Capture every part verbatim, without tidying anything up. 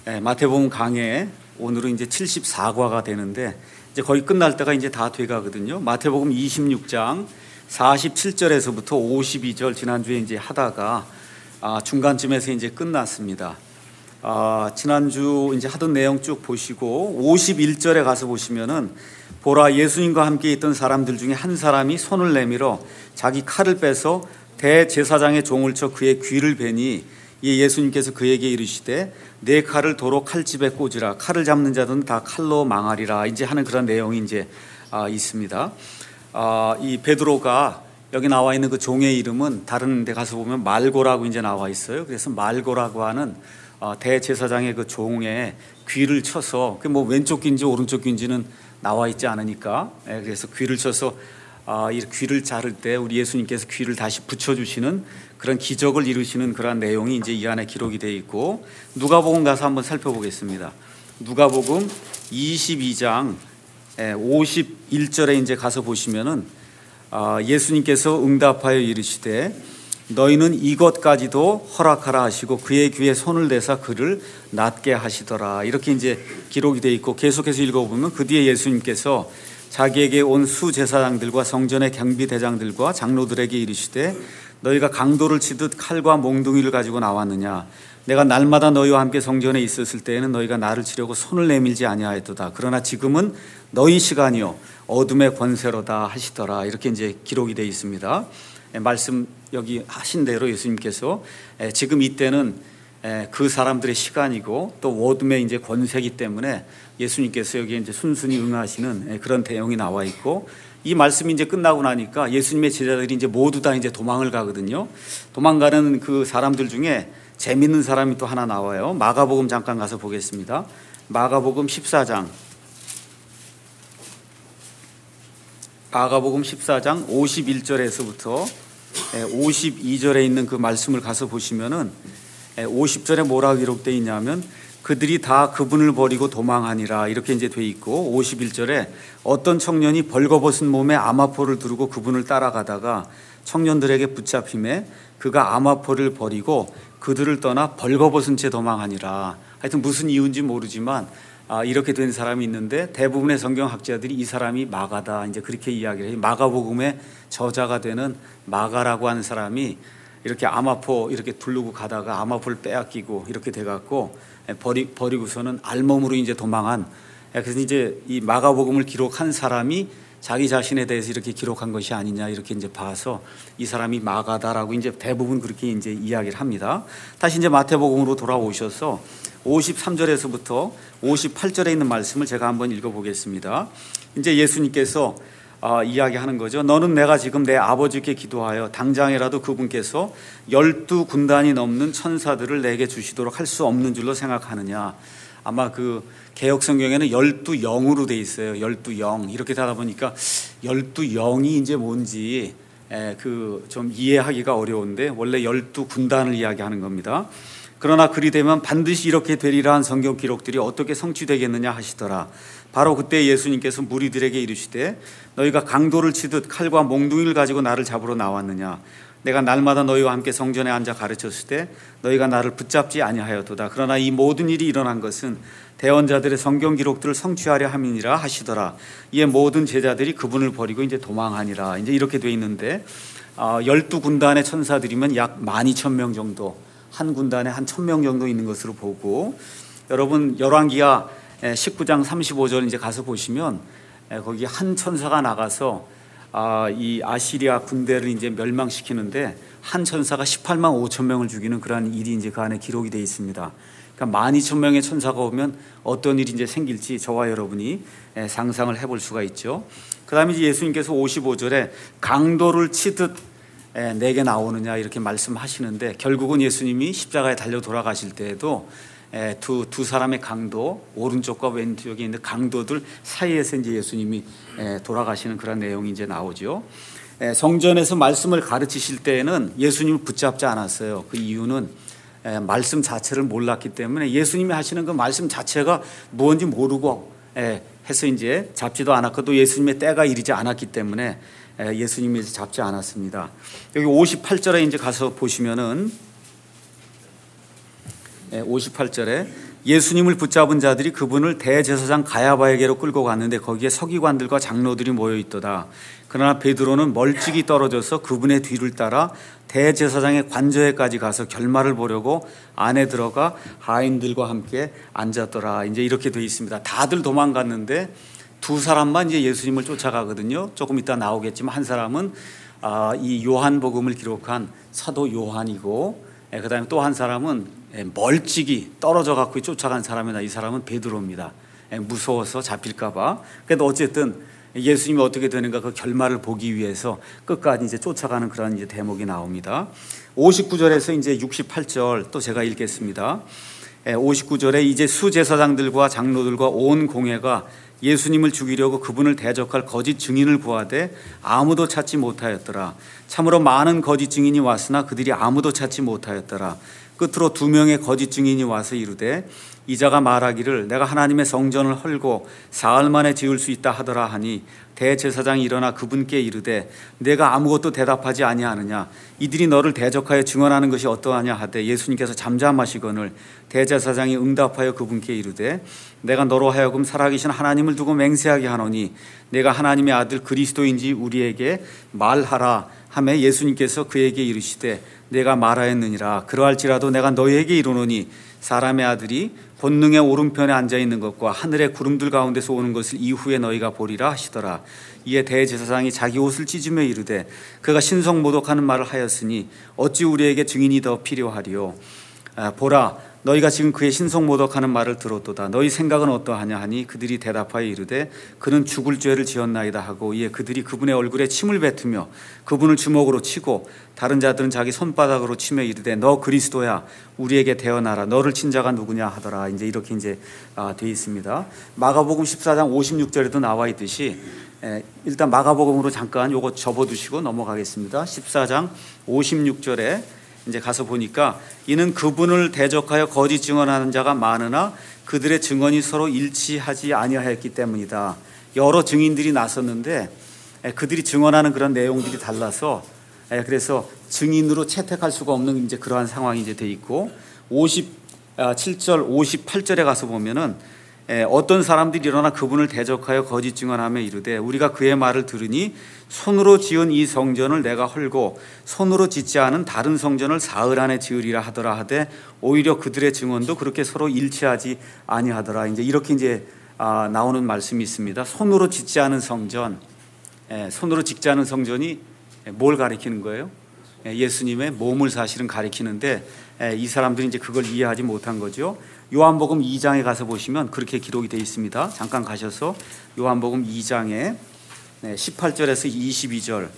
네, 마태복음 강해 오늘은 이제 칠십사 과가 되는데 이제 거의 끝날 때가 이제 다 돼가거든요. 마태복음 이십육 장 사십칠 절에서부터 오십이 절 지난주에 이제 하다가 아, 중간쯤에서 이제 끝났습니다. 아, 지난주 이제 하던 내용 쭉 보시고 오십일 절에 가서 보시면은 보라, 예수님과 함께 있던 사람들 중에 한 사람이 손을 내밀어 자기 칼을 빼서 대제사장의 종을 쳐 그의 귀를 베니 이 예수님께서 그에게 이르시되 내 칼을 도로 칼집에 꽂으라. 칼을 잡는 자들은 다 칼로 망하리라. 이제 하는 그런 내용이 이제 아, 있습니다. 아, 이 베드로가 여기 나와 있는 그 종의 이름은 다른 데 가서 보면 말고라고 이제 나와 있어요. 그래서 말고라고 하는 어, 대제사장의 그 종의 귀를 쳐서 그 뭐 왼쪽 귀인지 오른쪽 귀인지는 나와 있지 않으니까 예, 그래서 귀를 쳐서 아, 이 귀를 자를 때 우리 예수님께서 귀를 다시 붙여주시는 그런 기적을 이루시는 그런 내용이 이제 이 안에 기록이 되어 있고, 누가복음 가서 한번 살펴보겠습니다. 누가복음 이십이 장 오십일 절에 이제 가서 보시면은 아, 예수님께서 응답하여 이르시되 너희는 이것까지도 허락하라 하시고 그의 귀에 손을 대사 그를 낫게 하시더라. 이렇게 이제 기록이 되어 있고, 계속해서 읽어보면 그 뒤에 예수님께서 자기에게 온 수제사장들과 성전의 경비대장들과 장로들에게 이르시되 너희가 강도를 치듯 칼과 몽둥이를 가지고 나왔느냐? 내가 날마다 너희와 함께 성전에 있었을 때에는 너희가 나를 치려고 손을 내밀지 아니하였도다. 그러나 지금은 너희 시간이요 어둠의 권세로다 하시더라. 이렇게 이제 기록이 되어 있습니다. 말씀 여기 하신 대로 예수님께서 지금 이때는 그 사람들의 시간이고 또 어둠의 이제 권세이기 때문에 예수님께서 여기 이제 순순히 응하시는 그런 내용이 나와 있고, 이 말씀이 이제 끝나고 나니까 예수님의 제자들이 이제 모두 다 이제 도망을 가거든요. 도망가는 그 사람들 중에 재밌는 사람이 또 하나 나와요. 마가복음 잠깐 가서 보겠습니다. 마가복음 십사 장 마가복음 십사 장 오십일 절에서부터 오십이 절에 있는 그 말씀을 가서 보시면은 오십 절에 뭐라고 기록되어 있냐면 그들이 다 그분을 버리고 도망하니라 이렇게 이제 돼 있고, 오십일 절에 어떤 청년이 벌거벗은 몸에 아마포를 두르고 그분을 따라가다가 청년들에게 붙잡힘에 그가 아마포를 버리고 그들을 떠나 벌거벗은 채 도망하니라. 하여튼 무슨 이유인지 모르지만 아, 이렇게 된 사람이 있는데 대부분의 성경학자들이 이 사람이 마가다 이제 그렇게 이야기를 해요. 마가복음의 저자가 되는 마가라고 하는 사람이 이렇게 아마포 이렇게 두르고 가다가 아마포를 빼앗기고 이렇게 돼갖고 버리, 버리고서는 알몸으로 이제 도망한, 그래서 이제 이 마가복음을 기록한 사람이 자기 자신에 대해서 이렇게 기록한 것이 아니냐 이렇게 이제 봐서 이 사람이 마가다라고 이제 대부분 그렇게 이제 이야기를 합니다. 다시 이제 마태복음으로 돌아오셔서 오십삼 절에서부터 오십팔 절에 있는 말씀을 제가 한번 읽어보겠습니다. 이제 예수님께서 어, 이야기하는 거죠. 너는 내가 지금 내 아버지께 기도하여 당장이라도 그분께서 열두 군단이 넘는 천사들을 내게 주시도록 할 수 없는 줄로 생각하느냐. 아마 그 개역 성경에는 열두 영으로 돼 있어요. 열두 영 이렇게 하다 보니까 열두 영이 이제 뭔지 그 좀 이해하기가 어려운데 원래 열두 군단을 이야기하는 겁니다. 그러나 그리 되면 반드시 이렇게 되리라 한 성경 기록들이 어떻게 성취되겠느냐 하시더라. 바로 그때 예수님께서 무리들에게 이르시되 너희가 강도를 치듯 칼과 몽둥이를 가지고 나를 잡으러 나왔느냐? 내가 날마다 너희와 함께 성전에 앉아 가르쳤을 때 너희가 나를 붙잡지 아니하였도다. 그러나 이 모든 일이 일어난 것은 대언자들의 성경 기록들을 성취하려 함이니라 하시더라. 이에 모든 제자들이 그분을 버리고 이제 도망하니라. 이제 이렇게 돼 있는데 열두 군단의 천사들이면 약 만 이천 명 정도, 한 군단에 한 천 명 정도 있는 것으로 보고, 여러분 열왕기하 십구 장 삼십오 절 이제 가서 보시면 거기 한 천사가 나가서 아, 이 아시리아 군대를 이제 멸망시키는데 한 천사가 십팔만 오천 명을 죽이는 그러한 일이 이제 그 안에 기록이 되어 있습니다. 그러니까 만 이천 명의 천사가 오면 어떤 일이 이제 생길지 저와 여러분이 상상을 해볼 수가 있죠. 그 다음에 이제 예수님께서 오십오 절에 강도를 치듯 내게 나오느냐 이렇게 말씀하시는데, 결국은 예수님이 십자가에 달려 돌아가실 때에도 두, 두 사람의 강도, 오른쪽과 왼쪽에 있는 강도들 사이에서 이제 예수님이 돌아가시는 그런 내용이 이제 나오죠. 성전에서 말씀을 가르치실 때에는 예수님을 붙잡지 않았어요. 그 이유는 말씀 자체를 몰랐기 때문에 예수님이 하시는 그 말씀 자체가 무엇인지 모르고 해서 이제 잡지도 않았고 또 예수님의 때가 이르지 않았기 때문에 예수님이 잡지 않았습니다. 여기 오십팔 절에 이제 가서 보시면은 오십팔 절에 예수님을 붙잡은 자들이 그분을 대제사장 가야바에게로 끌고 갔는데 거기에 서기관들과 장로들이 모여 있더라. 그러나 베드로는 멀찍이 떨어져서 그분의 뒤를 따라 대제사장의 관저에까지 가서 결말을 보려고 안에 들어가 하인들과 함께 앉았더라. 이제 이렇게 되어 있습니다. 다들 도망갔는데 두 사람만 이제 예수님을 쫓아가거든요. 조금 이따 나오겠지만 한 사람은 이 요한복음을 기록한 사도 요한이고, 그다음에 또 한 사람은 멀찍이 떨어져 갖고 쫓아간 사람이나 이 사람은 베드로입니다. 무서워서 잡힐까봐. 그래도 어쨌든 예수님이 어떻게 되는가 그 결말을 보기 위해서 끝까지 이제 쫓아가는 그런 이제 대목이 나옵니다. 오십구 절에서 이제 육십팔 절 또 제가 읽겠습니다. 오십구 절에 이제 수제사장들과 장로들과 온 공회가 예수님을 죽이려고 그분을 대적할 거짓 증인을 구하되 아무도 찾지 못하였더라. 참으로 많은 거짓 증인이 왔으나 그들이 아무도 찾지 못하였더라. 끝으로 두 명의 거짓 증인이 와서 이르되 이자가 말하기를 내가 하나님의 성전을 헐고 사흘 만에 지을 수 있다 하더라 하니 대제사장이 일어나 그분께 이르되 내가 아무것도 대답하지 아니하느냐. 이들이 너를 대적하여 증언하는 것이 어떠하냐 하되 예수님께서 잠잠하시거늘 대제사장이 응답하여 그분께 이르되 내가 너로 하여금 살아계신 하나님을 두고 맹세하게 하노니 내가 하나님의 아들 그리스도인지 우리에게 말하라 하며 예수님께서 그에게 이르시되 내가 말하였느니라. 그러할지라도 내가 너희에게 이르노니 사람의 아들이 권능의 오른편에 앉아있는 것과 하늘의 구름들 가운데서 오는 것을 이후에 너희가 보리라 하시더라. 이에 대제사장이 자기 옷을 찢으며 이르되 그가 신성모독하는 말을 하였으니 어찌 우리에게 증인이 더 필요하리요. 아, 보라 너희가 지금 그의 신성모독하는 말을 들었도다. 너희 생각은 어떠하냐 하니 그들이 대답하여 이르되 그는 죽을 죄를 지었나이다 하고 이에 그들이 그분의 얼굴에 침을 뱉으며 그분을 주먹으로 치고 다른 자들은 자기 손바닥으로 치며 이르되 너 그리스도야 우리에게 대언하라. 너를 친 자가 누구냐 하더라. 이제 이렇게 이제 아, 되어 있습니다. 마가복음 십사 장 오십육 절에도 나와 있듯이 에, 일단 마가복음으로 잠깐 요거 접어두시고 넘어가겠습니다. 십사 장 오십육 절에 이제 가서 보니까 이는 그분을 대적하여 거짓 증언하는 자가 많으나 그들의 증언이 서로 일치하지 아니하였기 때문이다. 여러 증인들이 나섰는데 그들이 증언하는 그런 내용들이 달라서 그래서 증인으로 채택할 수가 없는 이제 그러한 상황이 이제 돼 있고 오십칠 절 오십팔 절에 가서 보면은 어떤 사람들이 일어나 그분을 대적하여 거짓 증언하며 이르되 우리가 그의 말을 들으니 손으로 지은 이 성전을 내가 헐고 손으로 짓지 않은 다른 성전을 사흘 안에 지으리라 하더라 하되 오히려 그들의 증언도 그렇게 서로 일치하지 아니하더라. 이제 이렇게 이제 나오는 말씀이 있습니다. 손으로 짓지 않은 성전, 손으로 짓지 않은 성전이 뭘 가리키는 거예요? 예수님의 몸을 사실은 가리키는데 이 사람들이 이제 그걸 이해하지 못한 거죠. 요한복음 이 장에 가서 보시면 그렇게 기록이 되어 있습니다. 잠깐 가셔서 요한복음 이 장에 십팔 절에서 이십이 절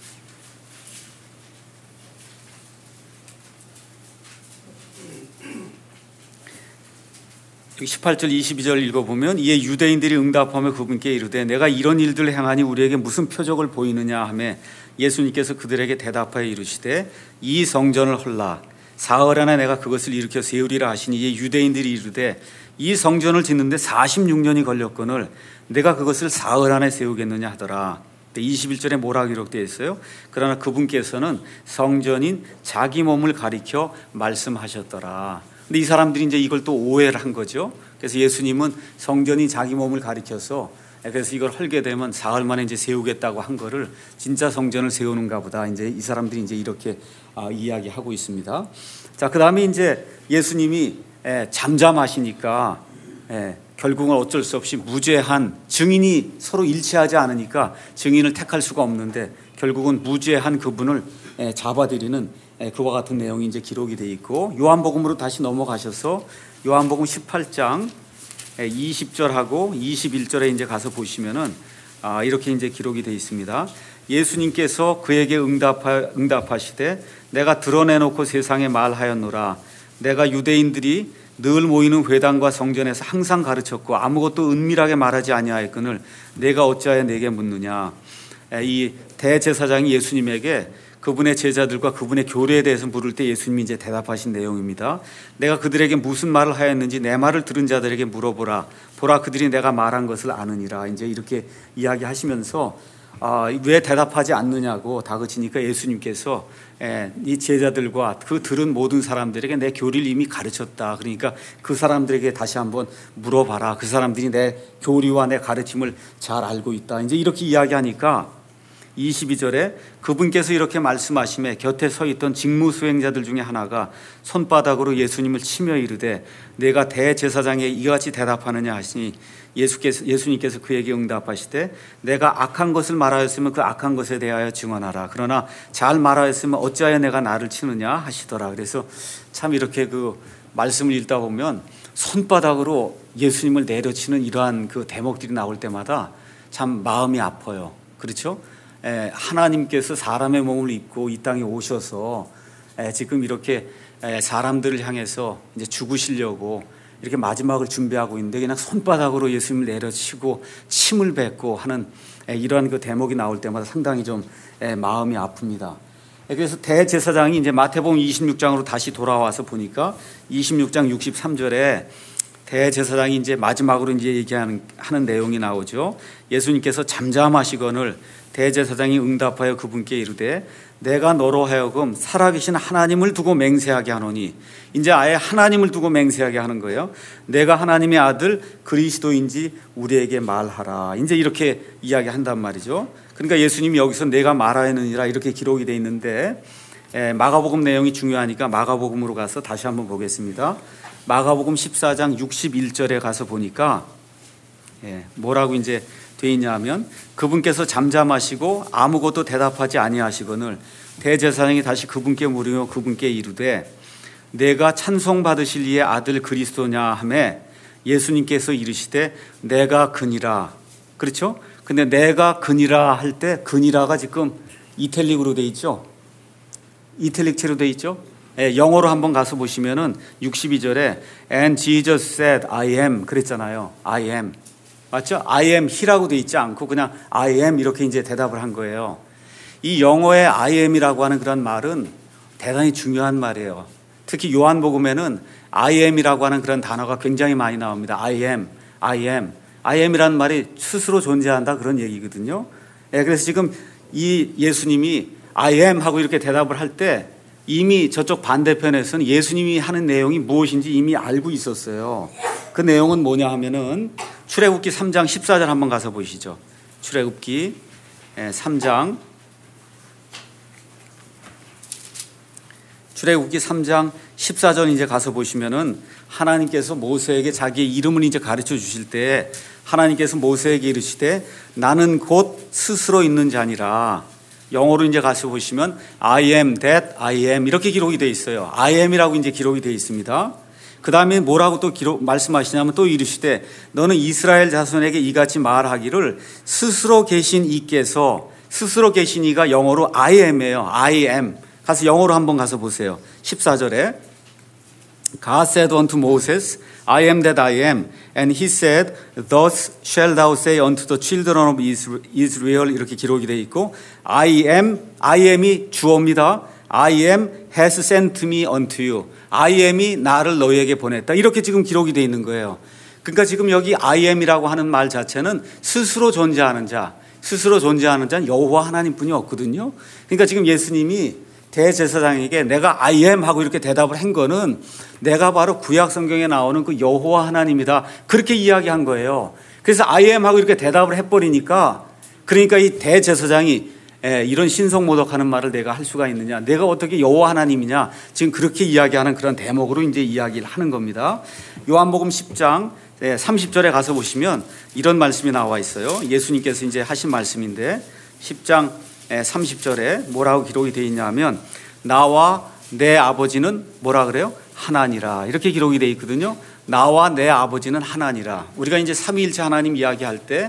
십팔 절 이십이 절 읽어보면 이에 유대인들이 응답하며 그분께 이르되 내가 이런 일들을 행하니 우리에게 무슨 표적을 보이느냐 하며 예수님께서 그들에게 대답하여 이르시되 이 성전을 헐라 사흘 안에 내가 그것을 일으켜 세우리라 하시니 이에 유대인들이 이르되 이 성전을 짓는데 사십육 년이 걸렸거늘 내가 그것을 사흘 안에 세우겠느냐 하더라. 이십일 절에 뭐라고 기록되어 있어요? 그러나 그분께서는 성전인 자기 몸을 가리켜 말씀하셨더라. 근데 이 사람들이 이제 이걸 또 오해를 한 거죠. 그래서 예수님은 성전이 자기 몸을 가리켜서 그래서 이걸 헐게 되면 사흘 만에 이제 세우겠다고 한 거를 진짜 성전을 세우는가 보다. 이제 이 사람들이 이제 이렇게 아, 이야기하고 있습니다. 자, 그다음에 이제 예수님이 에, 잠잠하시니까 에, 결국은 어쩔 수 없이 무죄한 증인이 서로 일치하지 않으니까 증인을 택할 수가 없는데 결국은 무죄한 그분을 에, 잡아들이는 에, 그와 같은 내용이 이제 기록이 돼 있고 요한복음으로 다시 넘어가셔서 요한복음 십팔 장 이십 절하고 이십일 절에 이제 가서 보시면은 아, 이렇게 이제 기록이 되어 있습니다. 예수님께서 그에게 응답하, 응답하시되 내가 드러내놓고 세상에 말하였노라. 내가 유대인들이 늘 모이는 회당과 성전에서 항상 가르쳤고 아무것도 은밀하게 말하지 아니하였거늘 내가 어찌하여 내게 묻느냐. 이 대제사장이 예수님에게 그분의 제자들과 그분의 교례에 대해서 물을 때 예수님이 이제 대답하신 내용입니다. 내가 그들에게 무슨 말을 하였는지 내 말을 들은 자들에게 물어보라. 보라 그들이 내가 말한 것을 아느니라. 이제 이렇게 이야기하시면서 아, 왜 대답하지 않느냐고 다그치니까 예수님께서 예, 이 제자들과 그 들은 모든 사람들에게 내 교리를 이미 가르쳤다. 그러니까 그 사람들에게 다시 한번 물어봐라. 그 사람들이 내 교리와 내 가르침을 잘 알고 있다. 이제 이렇게 이야기하니까 이십이 절에 그분께서 이렇게 말씀하시며 곁에 서 있던 직무 수행자들 중에 하나가 손바닥으로 예수님을 치며 이르되 내가 대제사장에 이같이 대답하느냐 하시니 예수께서, 예수님께서 그에게 응답하시되 내가 악한 것을 말하였으면 그 악한 것에 대하여 증언하라. 그러나 잘 말하였으면 어찌하여 내가 나를 치느냐 하시더라. 그래서 참 이렇게 그 말씀을 읽다 보면 손바닥으로 예수님을 내려치는 이러한 그 대목들이 나올 때마다 참 마음이 아파요. 그렇죠? 에, 하나님께서 사람의 몸을 입고 이 땅에 오셔서 에, 지금 이렇게 에, 사람들을 향해서 이제 죽으시려고 이렇게 마지막을 준비하고 있는데 그냥 손바닥으로 예수님을 내려치고 침을 뱉고 하는 이러한 그 대목이 나올 때마다 상당히 좀 마음이 아픕니다. 그래서 대제사장이 이제 마태복음 이십육 장으로 다시 돌아와서 보니까 이십육 장 육십삼 절에 대제사장이 이제 마지막으로 이제 얘기하는 하는 내용이 나오죠. 예수님께서 잠잠하시거늘 대제사장이 응답하여 그분께 이르되 내가 너로 하여금 살아계신 하나님을 두고 맹세하게 하노니 이제 아예 하나님을 두고 맹세하게 하는 거예요. 내가 하나님의 아들 그리스도인지 우리에게 말하라. 이제 이렇게 이야기한단 말이죠. 그러니까 예수님이 여기서 내가 말하느니라 이렇게 기록이 되어 있는데 마가복음 내용이 중요하니까 마가복음으로 가서 다시 한번 보겠습니다. 마가복음 십사 장 육십일 절에 가서 보니까 뭐라고 이제 되어 있냐 하면 그분께서 잠잠하시고 아무것도 대답하지 아니하시거늘 대제사장이 다시 그분께 물으며 그분께 이르되 내가 찬송받으실 이의 아들 그리스도냐 하매 예수님께서 이르시되 내가 그니라. 그렇죠? 근데 내가 그니라 할 때 그니라가 지금 이탈릭으로 되어 있죠. 이탈릭체로 되어 있죠. 예, 영어로 한번 가서 보시면은 육십이 절에 And Jesus said I am 그랬잖아요. I am. 맞죠? I am he라고 되어 있지 않고 그냥 I am 이렇게 이제 대답을 한 거예요. 이 영어의 I am이라고 하는 그런 말은 대단히 중요한 말이에요. 특히 요한복음에는 I am이라고 하는 그런 단어가 굉장히 많이 나옵니다. I am, I am, I am이라는 말이 스스로 존재한다 그런 얘기거든요. 예, 그래서 지금 이 예수님이 I am 하고 이렇게 대답을 할 때 이미 저쪽 반대편에서는 예수님이 하는 내용이 무엇인지 이미 알고 있었어요. 그 내용은 뭐냐 하면은 출애굽기 삼 장 십사 절 한번 가서 보시죠. 출애굽기 삼 장 출애굽기 삼 장 십사 절 이제 가서 보시면은 하나님께서 모세에게 자기의 이름을 이제 가르쳐 주실 때 하나님께서 모세에게 이르시되 나는 곧 스스로 있는 자니라. 영어로 이제 가서 보시면 I am that I am 이렇게 기록이 되어 있어요. I am이라고 이제 기록이 되어 있습니다. 그 다음에 뭐라고 또 기록, 말씀하시냐면 또 이르시되 너는 이스라엘 자손에게 이같이 말하기를 스스로 계신 이께서 스스로 계신 이가 영어로 I am이에요. I am. 가서 영어로 한번 가서 보세요. 십사 절에 God said unto Moses, I am that I am. And he said, thus shall thou say unto the children of Israel 이렇게 기록이 되어 있고 I am, I am이 주어입니다. I am has sent me unto you. I am이 나를 너희에게 보냈다. 이렇게 지금 기록이 되어 있는 거예요. 그러니까 지금 여기 I am이라고 하는 말 자체는 스스로 존재하는 자, 스스로 존재하는 자는 여호와 하나님뿐이 없거든요. 그러니까 지금 예수님이 대제사장에게 내가 I am 하고 이렇게 대답을 한 거는 내가 바로 구약 성경에 나오는 그 여호와 하나님이다. 그렇게 이야기한 거예요. 그래서 I am 하고 이렇게 대답을 해버리니까 그러니까 이 대제사장이 이런 신성모독하는 말을 내가 할 수가 있느냐. 내가 어떻게 여호와 하나님이냐. 지금 그렇게 이야기하는 그런 대목으로 이제 이야기를 하는 겁니다. 요한복음 십 장 삼십 절에 가서 보시면 이런 말씀이 나와 있어요. 예수님께서 이제 하신 말씀인데 십 장 삼십 절에 뭐라고 기록이 되어 있냐면 나와 내 아버지는 뭐라 그래요? 하나니라. 이렇게 기록이 되어 있거든요. 나와 내 아버지는 하나니라. 우리가 이제 삼위일체 하나님 이야기할 때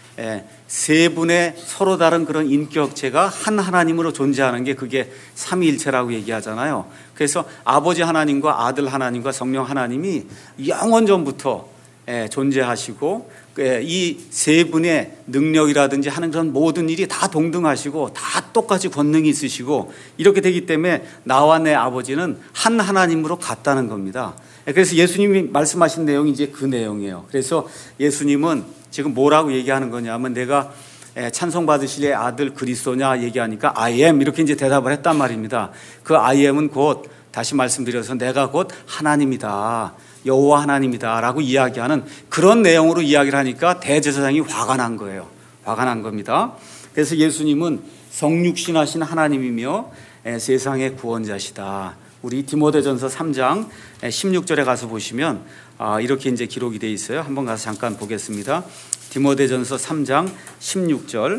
세 분의 서로 다른 그런 인격체가 한 하나님으로 존재하는 게 그게 삼위일체라고 얘기하잖아요. 그래서 아버지 하나님과 아들 하나님과 성령 하나님이 영원 전부터 존재하시고 이 세 분의 능력이라든지 하는 그런 모든 일이 다 동등하시고 다 똑같이 권능이 있으시고 이렇게 되기 때문에 나와 내 아버지는 한 하나님으로 같다는 겁니다. 그래서 예수님이 말씀하신 내용이 이제 그 내용이에요. 그래서 예수님은 지금 뭐라고 얘기하는 거냐면 내가 찬송 받으실 아들 그리스도냐 얘기하니까 I am 이렇게 이제 대답을 했단 말입니다. 그 I am은 곧 다시 말씀드려서 내가 곧 하나님이다, 여호와 하나님이다라고 이야기하는 그런 내용으로 이야기를 하니까 대제사장이 화가 난 거예요. 화가 난 겁니다. 그래서 예수님은 성육신하신 하나님이며 세상의 구원자시다. 우리 디모데전서 삼 장 십육 절에 가서 보시면 이렇게 이제 기록이 되어 있어요. 한번 가서 잠깐 보겠습니다. 디모데전서 삼 장 십육 절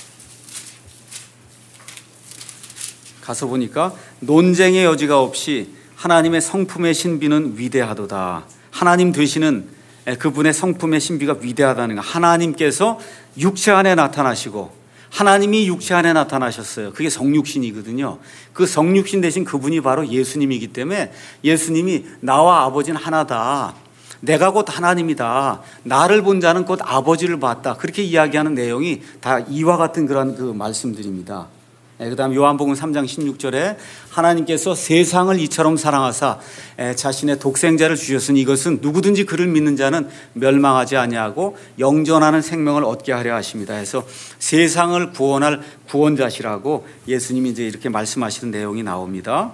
가서 보니까 논쟁의 여지가 없이 하나님의 성품의 신비는 위대하도다. 하나님 되시는 그분의 성품의 신비가 위대하다는 거. 하나님께서 육체 안에 나타나시고 하나님이 육체 안에 나타나셨어요. 그게 성육신이거든요. 그 성육신 대신 그분이 바로 예수님이기 때문에 예수님이 나와 아버지는 하나다, 내가 곧 하나님이다, 나를 본 자는 곧 아버지를 봤다, 그렇게 이야기하는 내용이 다 이와 같은 그런 그 말씀들입니다. 그 다음 요한복음 삼 장 십육 절에 하나님께서 세상을 이처럼 사랑하사 자신의 독생자를 주셨으니 이것은 누구든지 그를 믿는 자는 멸망하지 아니하고 영존하는 생명을 얻게 하려 하십니다. 해서 세상을 구원할 구원자시라고 예수님이 이제 이렇게 말씀하시는 내용이 나옵니다.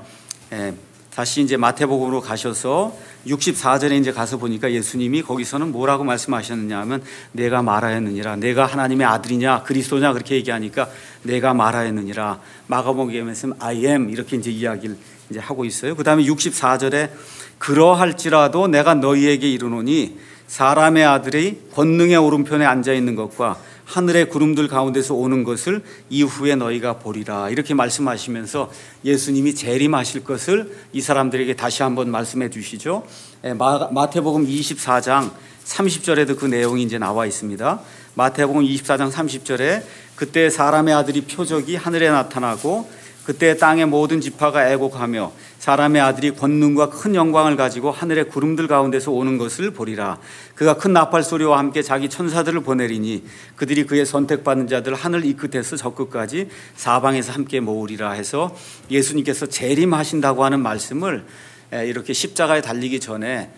다시 이제 마태복음으로 가셔서 육십사 절에 이제 가서 보니까 예수님이 거기서는 뭐라고 말씀하셨느냐 하면 내가 말하였느니라, 내가 하나님의 아들이냐 그리스도냐 그렇게 얘기하니까 내가 말하였느니라. 마가복음에 말씀 I am 이렇게 이제 이야기를 이제 하고 있어요. 그다음에 육십사 절에 그러할지라도 내가 너희에게 이르노니 사람의 아들이 권능의 오른편에 앉아 있는 것과 하늘의 구름들 가운데서 오는 것을 이후에 너희가 보리라. 이렇게 말씀하시면서 예수님이 재림하실 것을 이 사람들에게 다시 한번 말씀해 주시죠. 마태복음 이십사 장 삼십 절에도 그 내용이 이제 나와 있습니다. 마태복음 이십사 장 삼십 절에 그때 사람의 아들이 표적이 하늘에 나타나고 그때 땅의 모든 지파가 애곡하며 사람의 아들이 권능과 큰 영광을 가지고 하늘의 구름들 가운데서 오는 것을 보리라. 그가 큰 나팔 소리와 함께 자기 천사들을 보내리니 그들이 그의 선택받은 자들 하늘 이 끝에서 저 끝까지 사방에서 함께 모으리라. 해서 예수님께서 재림하신다고 하는 말씀을 이렇게 십자가에 달리기 전에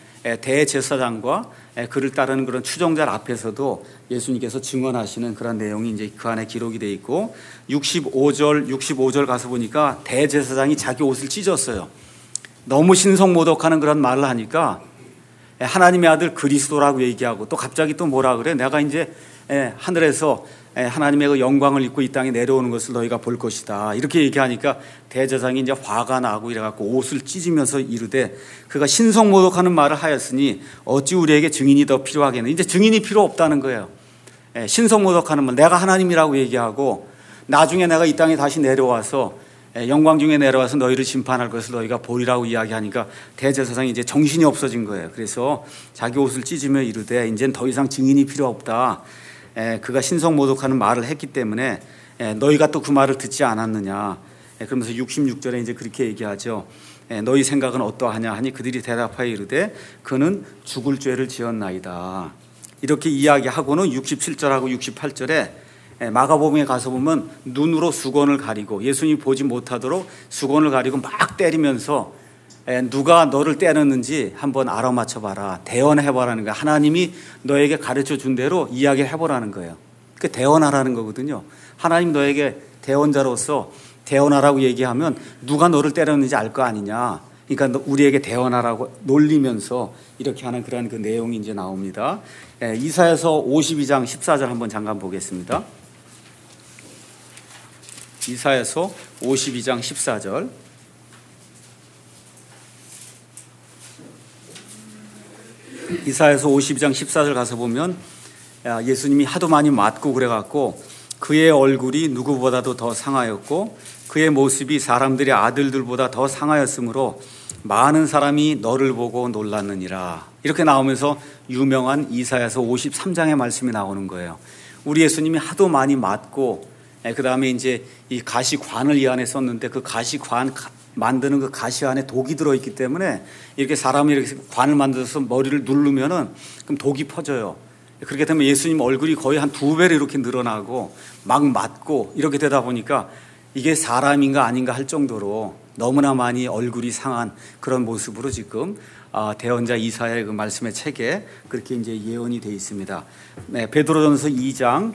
대제사장과 그를 따르는 그런 추종자 앞에서도 예수님께서 증언하시는 그런 내용이 이제 그 안에 기록이 되어 있고, 육십오 절 육십오 절 가서 보니까 대제사장이 자기 옷을 찢었어요. 너무 신성모독하는 그런 말을 하니까 하나님의 아들 그리스도라고 얘기하고 또 갑자기 또 뭐라 그래? 내가 이제 하늘에서 하나님의 그 영광을 입고 이 땅에 내려오는 것을 너희가 볼 것이다. 이렇게 얘기하니까 대제사장이 이제 화가 나고 이래갖고 옷을 찢으면서 이르되 그가 신성모독하는 말을 하였으니 어찌 우리에게 증인이 더 필요하겠느냐. 이제 증인이 필요 없다는 거예요. 신성모독하는 말, 내가 하나님이라고 얘기하고 나중에 내가 이 땅에 다시 내려와서 영광 중에 내려와서 너희를 심판할 것을 너희가 보리라고 이야기하니까 대제사장이 이제 정신이 없어진 거예요. 그래서 자기 옷을 찢으며 이르되 이제는 더 이상 증인이 필요 없다. 그가 신성모독하는 말을 했기 때문에 너희가 또 그 말을 듣지 않았느냐. 그러면서 육십육 절에 이제 그렇게 얘기하죠. 너희 생각은 어떠하냐 하니 그들이 대답하여 이르되 그는 죽을 죄를 지었나이다. 이렇게 이야기하고는 육십칠 절하고 육십팔 절에 마가복음에 가서 보면 눈으로 수건을 가리고 예수님이 보지 못하도록 수건을 가리고 막 때리면서 누가 너를 때렸는지 한번 알아맞혀봐라. 대언해보라는 거야. 하나님이 너에게 가르쳐 준 대로 이야기해보라는 거예요. 그 대언하라는 거거든요. 하나님 너에게 대언자로서 대언하라고 얘기하면 누가 너를 때렸는지 알 거 아니냐. 그러니까 우리에게 대언하라고 놀리면서 이렇게 하는 그런 그 내용이 이제 나옵니다. 이사야서 오십이 장 십사 절 한번 잠깐 보겠습니다. 이사야서 오십이 장 십사 절. 이사야서 오십이 장 십사 절 가서 보면 예수님이 하도 많이 맞고 그래갖고 그의 얼굴이 누구보다도 더 상하였고 그의 모습이 사람들의 아들들보다 더 상하였으므로 많은 사람이 너를 보고 놀랐느니라. 이렇게 나오면서 유명한 이사야서 오십삼 장의 말씀이 나오는 거예요. 우리 예수님이 하도 많이 맞고 그 다음에 이제 이 가시관을 이 안에 썼는데 그 가시관 만드는 그 가시 안에 독이 들어있기 때문에 이렇게 사람이 이렇게 관을 만들어서 머리를 누르면은 그럼 독이 퍼져요. 그렇게 되면 예수님 얼굴이 거의 한 두 배로 이렇게 늘어나고 막 맞고 이렇게 되다 보니까 이게 사람인가 아닌가 할 정도로 너무나 많이 얼굴이 상한 그런 모습으로 지금 대언자 이사야의 그 말씀의 책에 그렇게 이제 예언이 되어 있습니다. 네, 베드로전서 이 장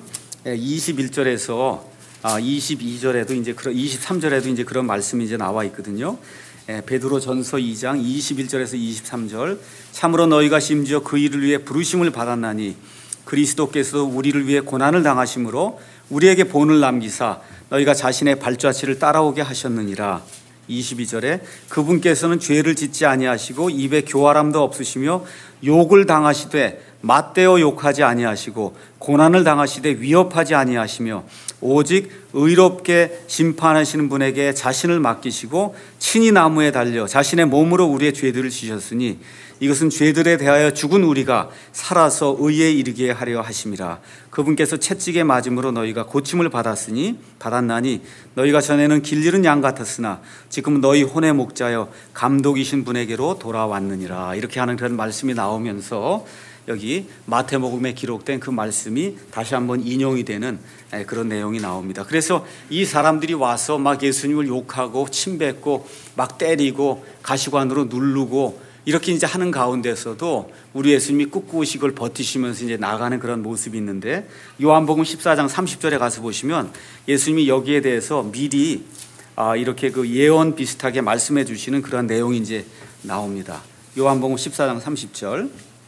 이십일 절에서 이십이 절에도 이제 그런 이십삼 절에도 이제 그런 말씀이 이제 나와 있거든요. 베드로 전서 이 장 이십일 절에서 이십삼 절 참으로 너희가 심지어 그 일을 위해 부르심을 받았나니 그리스도께서 우리를 위해 고난을 당하심으로 우리에게 본을 남기사 너희가 자신의 발자취를 따라오게 하셨느니라. 이십이 절에 그분께서는 죄를 짓지 아니하시고 입에 교활함도 없으시며 욕을 당하시되 맞대어 욕하지 아니하시고 고난을 당하시되 위협하지 아니하시며 오직 의롭게 심판하시는 분에게 자신을 맡기시고 친히 나무에 달려 자신의 몸으로 우리의 죄들을 지셨으니 이것은 죄들에 대하여 죽은 우리가 살아서 의에 이르게 하려 하심이라. 그분께서 채찍에 맞음으로 너희가 고침을 받았으니 받았나니 너희가 전에는 길 잃은 양 같았으나 지금 너희 혼의 목자여 감독이신 분에게로 돌아왔느니라. 이렇게 하는 그런 말씀이 나오면서 여기 마태복음에 기록된 그 말씀이 다시 한번 인용이 되는 그런 내용이 나옵니다. 그래서 이 사람들이 와서 막 예수님을 욕하고 침뱉고 막 때리고 가시관으로 누르고 이렇게 이제 하는 가운데서도 우리 예수님이 꿋꿋이 그걸 버티시면서 이제 나가는 그런 모습이 있는데 요한복음 십사 장 삼십 절에 가서 보시면 예수님이 여기에 대해서 미리 이렇게 그 예언 비슷하게 말씀해 주시는 그런 내용이 이제 나옵니다. 요한복음 십사 장 삼십 절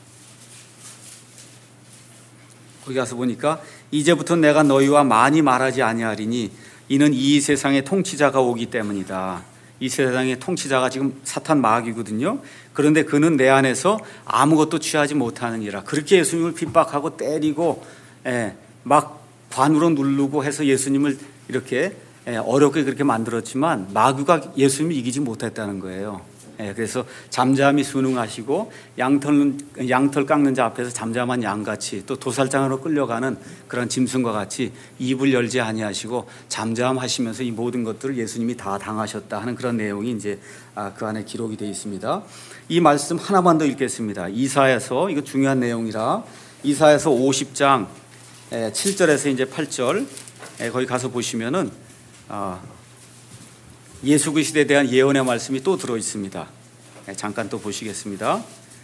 거기 가서 보니까 이제부터 내가 너희와 많이 말하지 아니하리니 이는 이 세상의 통치자가 오기 때문이다. 이 세상의 통치자가 지금 사탄 마귀거든요. 그런데 그는 내 안에서 아무것도 취하지 못하느니라. 그렇게 예수님을 핍박하고 때리고 예, 막 관으로 누르고 해서 예수님을 이렇게 예, 어렵게 그렇게 만들었지만 마귀가 예수님을 이기지 못했다는 거예요. 예, 그래서 잠잠히 순응하시고 양털, 양털 깎는 자 앞에서 잠잠한 양같이 또 도살장으로 끌려가는 그런 짐승과 같이 입을 열지 아니하시고 잠잠하시면서 이 모든 것들을 예수님이 다 당하셨다 하는 그런 내용이 이제 그 안에 기록이 되어 있습니다. 이 말씀 하나만 더 읽겠습니다. 이사야서 이거 중요한 내용이라 이사야서 오십 장 칠 절에서 이제 팔 절 거기 가서 보시면은 예수 그리스도에 대한 예언의 말씀이 또 들어 있습니다. 잠깐 또 보시겠습니다.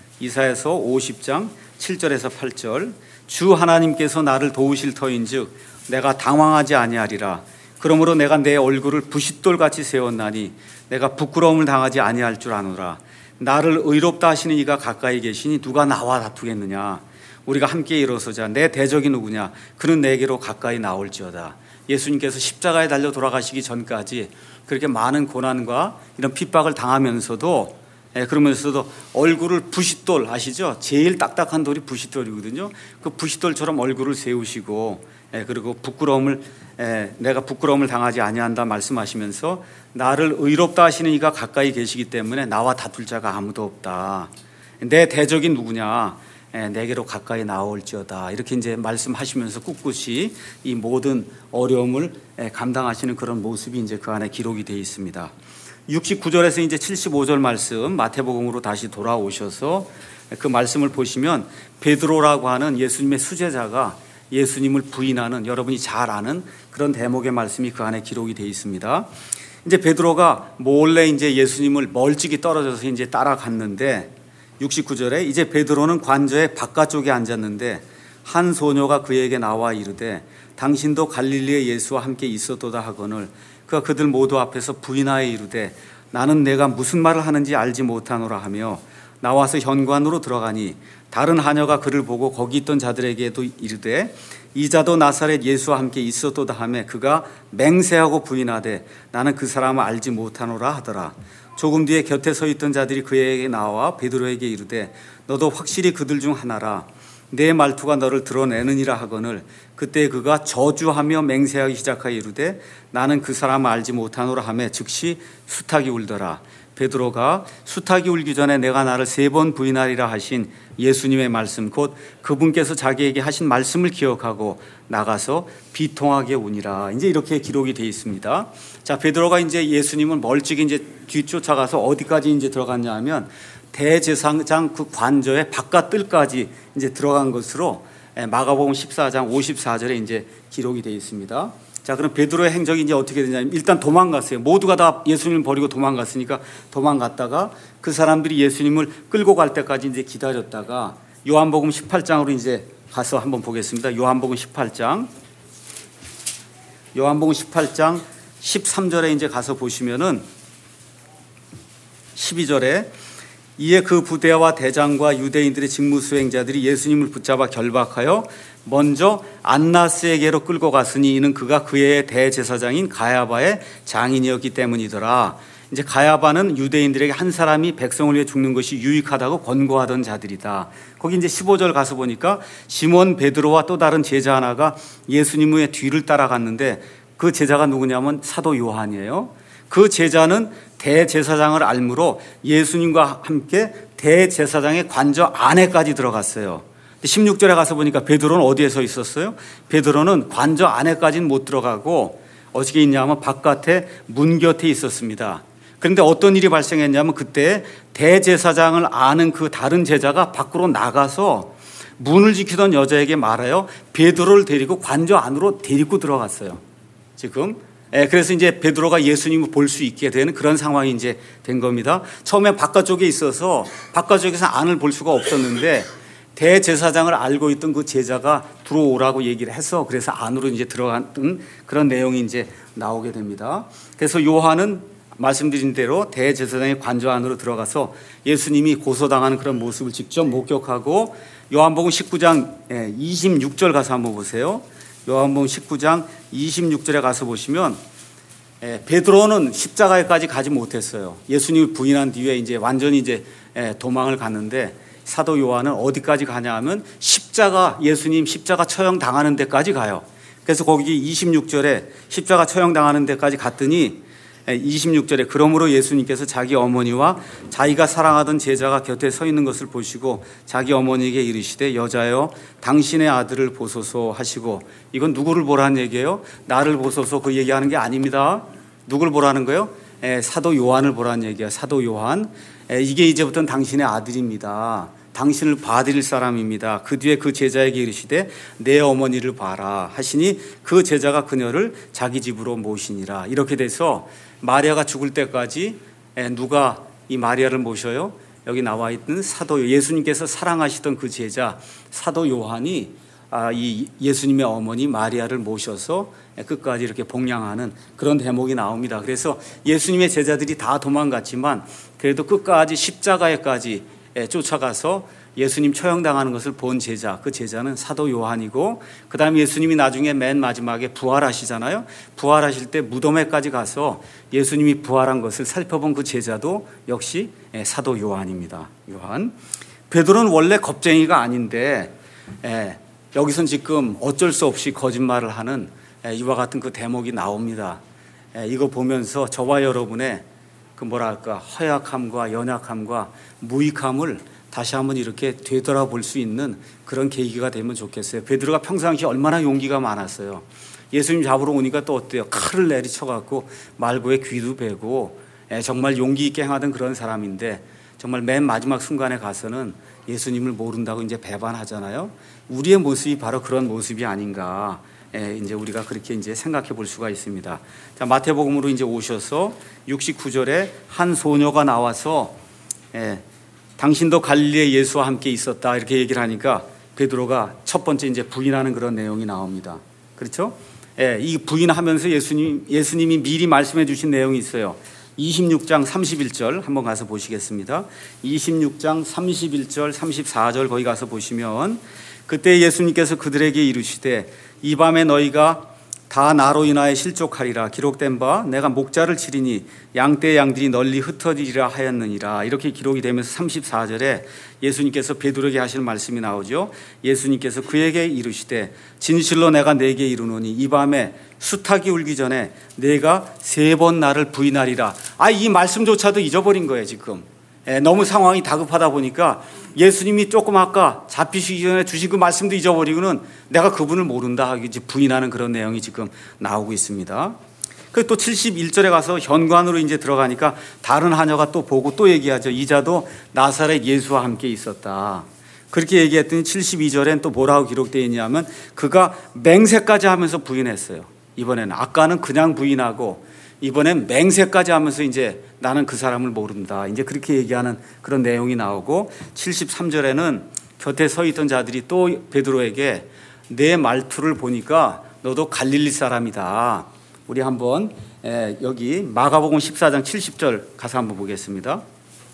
이사야서 오십 장 칠 절에서 팔 절 주 하나님께서 나를 도우실 터인즉 내가 당황하지 아니하리라. 그러므로 내가 내 얼굴을 부싯돌같이 세웠나니 내가 부끄러움을 당하지 아니할 줄 아노라. 나를 의롭다 하시는 이가 가까이 계시니 누가 나와 다투겠느냐. 우리가 함께 일어서자. 내 대적이 누구냐. 그는 내게로 가까이 나올지어다. 예수님께서 십자가에 달려 돌아가시기 전까지 그렇게 많은 고난과 이런 핍박을 당하면서도 예, 그러면서도 얼굴을 부싯돌 아시죠? 제일 딱딱한 돌이 부싯돌이거든요. 그 부싯돌처럼 얼굴을 세우시고 예, 그리고 부끄러움을 예, 내가 부끄러움을 당하지 아니한다 말씀하시면서 나를 의롭다 하시는 이가 가까이 계시기 때문에 나와 다툴 자가 아무도 없다. 내 대적이 누구냐? 예, 내게로 가까이 나올지어다. 이렇게 이제 말씀하시면서 꿋꿋이 이 모든 어려움을 예, 감당하시는 그런 모습이 이제 그 안에 기록이 되어 있습니다. 육십구 절에서 이제 칠십오 절 말씀 마태복음으로 다시 돌아오셔서 그 말씀을 보시면 베드로라고 하는 예수님의 수제자가 예수님을 부인하는 여러분이 잘 아는 그런 대목의 말씀이 그 안에 기록이 되어 있습니다. 이제 베드로가 몰래 이제 예수님을 멀찍이 떨어져서 이제 따라갔는데 육십구 절에 이제 베드로는 관저의 바깥쪽에 앉았는데 한 소녀가 그에게 나와 이르되 당신도 갈릴리의 예수와 함께 있었도다 하거늘 그가 그들 모두 앞에서 부인하여 이르되 나는 내가 무슨 말을 하는지 알지 못하노라 하며 나와서 현관으로 들어가니 다른 하녀가 그를 보고 거기 있던 자들에게도 이르되 이 자도 나사렛 예수와 함께 있었도다 하며 그가 맹세하고 부인하되 나는 그 사람을 알지 못하노라 하더라. 조금 뒤에 곁에 서 있던 자들이 그에게 나와 베드로에게 이르되 너도 확실히 그들 중 하나라. 내 말투가 너를 드러내느니라 하거늘 그때 그가 저주하며 맹세하기 시작하여 이르되 나는 그 사람을 알지 못하노라 하며 즉시 수탉이 울더라. 베드로가 수탉이 울기 전에 내가 나를 세 번 부인하리라 하신 예수님의 말씀 곧 그분께서 자기에게 하신 말씀을 기억하고 나가서 비통하게 우니라. 이제 이렇게 기록이 되어 있습니다. 자, 베드로가 이제 예수님을 멀찍이 이제 뒤쫓아가서 어디까지 이제 들어갔냐 하면 대제사장 그 관저의 바깥 뜰까지 이제 들어간 것으로 마가복음 십사 장 오십사 절에 이제 기록이 되어 있습니다. 자, 그럼 베드로의 행적이 이제 어떻게 되냐면 일단 도망갔어요. 모두가 다 예수님을 버리고 도망갔으니까 도망갔다가 그 사람들이 예수님을 끌고 갈 때까지 이제 기다렸다가 요한복음 십팔 장으로 이제 가서 한번 보겠습니다. 요한복음 십팔 장 요한복음 십팔 장 십삼 절에 이제 가서 보시면은 십이 절에 이에 그 부대와 대장과 유대인들의 직무 수행자들이 예수님을 붙잡아 결박하여 먼저 안나스에게로 끌고 갔으니 이는 그가 그의 대제사장인 가야바의 장인이었기 때문이더라. 이제 가야바는 유대인들에게 한 사람이 백성을 위해 죽는 것이 유익하다고 권고하던 자들이다. 거기 이제 십오 절 가서 보니까 시몬 베드로와 또 다른 제자 하나가 예수님의 뒤를 따라갔는데 그 제자가 누구냐면 사도 요한이에요. 그 제자는 대제사장을 알므로 예수님과 함께 대제사장의 관저 안에까지 들어갔어요. 십육 절에 가서 보니까 베드로는 어디에 서 있었어요? 베드로는 관저 안에까지는 못 들어가고 어떻게 있냐면 바깥에 문 곁에 있었습니다. 그런데 어떤 일이 발생했냐면 그때 대제사장을 아는 그 다른 제자가 밖으로 나가서 문을 지키던 여자에게 말하여 베드로를 데리고 관저 안으로 데리고 들어갔어요. 지금 예, 그래서 이제 베드로가 예수님을 볼 수 있게 되는 그런 상황이 이제 된 겁니다. 처음에 바깥쪽에 있어서 바깥쪽에서 안을 볼 수가 없었는데 대제사장을 알고 있던 그 제자가 들어오라고 얘기를 해서 그래서 안으로 이제 들어간 그런 내용이 이제 나오게 됩니다. 그래서 요한은 말씀드린 대로 대제사장의 관저 안으로 들어가서 예수님이 고소당하는 그런 모습을 직접 목격하고 요한복음 십구 장 이십육 절 가서 한번 보세요. 요한복음 십구 장 이십육 절에 가서 보시면 베드로는 십자가에까지 가지 못했어요. 예수님을 부인한 뒤에 이제 완전히 이제 도망을 갔는데 사도 요한은 어디까지 가냐 하면 십자가 예수님 십자가 처형 당하는 데까지 가요. 그래서 거기 이십육 절에 십자가 처형 당하는 데까지 갔더니 이십육 절에 그러므로 예수님께서 자기 어머니와 자기가 사랑하던 제자가 곁에 서 있는 것을 보시고 자기 어머니에게 이르시되 여자여 당신의 아들을 보소서 하시고 이건 누구를 보라는 얘기예요? 나를 보소서 그 얘기하는 게 아닙니다. 누굴 보라는 거예요? 에, 사도 요한을 보라는 얘기예요. 사도 요한 에, 이게 이제부터는 당신의 아들입니다. 당신을 봐드릴 사람입니다. 그 뒤에 그 제자에게 이르시되 내 어머니를 봐라 하시니 그 제자가 그녀를 자기 집으로 모시니라. 이렇게 돼서 마리아가 죽을 때까지 누가 이 마리아를 모셔요? 여기 나와 있는 사도 예수님께서 사랑하시던 그 제자 사도 요한이 이 예수님의 어머니 마리아를 모셔서 끝까지 이렇게 복양하는 그런 대목이 나옵니다. 그래서 예수님의 제자들이 다 도망갔지만 그래도 끝까지 십자가에까지 쫓아가서 예수님 처형당하는 것을 본 제자, 그 제자는 사도 요한이고 그 다음에 예수님이 나중에 맨 마지막에 부활하시잖아요. 부활하실 때 무덤에까지 가서 예수님이 부활한 것을 살펴본 그 제자도 역시 사도 요한입니다. 요한. 베드로는 원래 겁쟁이가 아닌데 여기선 지금 어쩔 수 없이 거짓말을 하는 이와 같은 그 대목이 나옵니다. 이거 보면서 저와 여러분의 그 뭐랄까 허약함과 연약함과 무익함을 다시 한번 이렇게 되돌아볼 수 있는 그런 계기가 되면 좋겠어요. 베드로가 평상시에 얼마나 용기가 많았어요. 예수님 잡으러 오니까 또 어때요? 칼을 내리쳐갖고 말고의 귀도 베고 정말 용기 있게 행하던 그런 사람인데 정말 맨 마지막 순간에 가서는 예수님을 모른다고 이제 배반하잖아요. 우리의 모습이 바로 그런 모습이 아닌가. 이제 우리가 그렇게 이제 생각해 볼 수가 있습니다. 자, 마태복음으로 이제 오셔서 육십구 절에 한 소녀가 나와서 예, 당신도 갈릴리의 예수와 함께 있었다 이렇게 얘기를 하니까 베드로가 첫 번째 이제 부인하는 그런 내용이 나옵니다. 그렇죠? 예, 이 부인하면서 예수님 예수님이 미리 말씀해 주신 내용이 있어요. 이십육 장 삼십일 절 한번 가서 보시겠습니다. 이십육 장 삼십일 절 삼십사 절 거기 가서 보시면 그때 예수님께서 그들에게 이르시되 이 밤에 너희가 다 나로 인하여 실족하리라. 기록된 바 내가 목자를 치리니 양떼 양들이 널리 흩어지리라 하였느니라. 이렇게 기록이 되면서 삼십사 절에 예수님께서 베드로에게 하실 말씀이 나오죠. 예수님께서 그에게 이르시되 진실로 내가 네게 이르노니 이 밤에 수탉이 울기 전에 네가 세 번 나를 부인하리라. 아, 이 말씀조차도 잊어버린 거예요 지금. 예, 너무 상황이 다급하다 보니까 예수님이 조금 아까 잡히시기 전에 주신 그 말씀도 잊어버리고는 내가 그분을 모른다 하기 이제 부인하는 그런 내용이 지금 나오고 있습니다. 그 또 칠십일 절에 가서 현관으로 이제 들어가니까 다른 하녀가 또 보고 또 얘기하죠. 이 자도 나사렛 예수와 함께 있었다. 그렇게 얘기했더니 칠십이 절엔 또 뭐라고 기록되어 있냐면 그가 맹세까지 하면서 부인했어요. 이번에는 아까는 그냥 부인하고 이번엔 맹세까지 하면서 이제 나는 그 사람을 모른다. 이제 그렇게 얘기하는 그런 내용이 나오고 칠십삼 절에는 곁에 서 있던 자들이 또 베드로에게 내 말투를 보니까 너도 갈릴리 사람이다. 우리 한번 여기 마가복음 십사 장 칠십 절 가서 한번 보겠습니다.